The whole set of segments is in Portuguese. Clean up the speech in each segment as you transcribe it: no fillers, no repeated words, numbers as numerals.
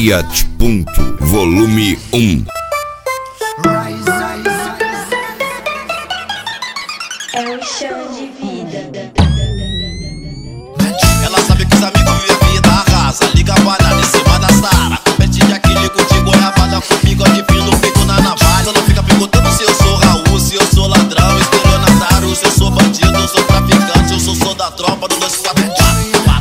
Fiat Punto, volume 1. É um chão de vida. Ela sabe que os amigos vivem a vida arrasa. Liga a banana em cima da Sara. Compete de acrílico de goiabada com bigode fino feito na navalha. Só não fica perguntando se eu sou Raul, se eu sou ladrão, estelionatário, se eu sou bandido, sou traficante, eu sou da tropa do 244.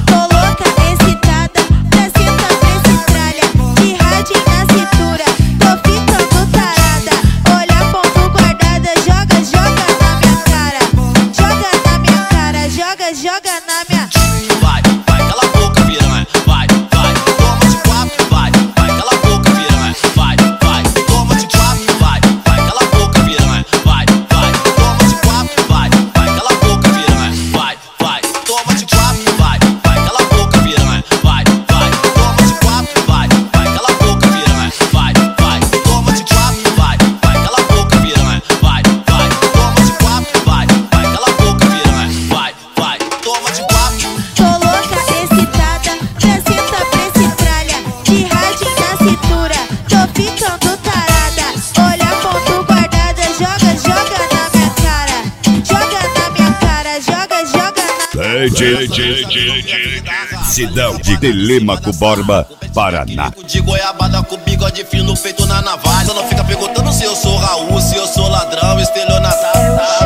Joga na minha. Vai, cala a boca, piranha. Vai, toma de quatro. Vai, cala a boca, piranha. Vai, toma de quatro. Vai, cala a boca, piranha. Vai, toma de quatro. Vai, cala a boca, piranha. Vai, toma de quatro. Vai, cala a boca, piranha. Vai, toma de quatro. Vai, cala a boca, piranha. Vai, toma de quatro. Vai, cala a boca, piranha. Vai, toma de quatro. Vai, cala a boca, piranha. Vai, toma de quatro. Tô louca, excitada, minha cinta preciptralha, de rádio na cintura, tô ficando tarada. Olha ponto guardada, joga na minha cara. Joga na minha cara, joga na. Cidão de Telêmaco Borba, Paraná. De goiabada com bigode fino feito na navalha. Só não fica perguntando se eu sou Raul, se eu sou ladrão, estelionatário.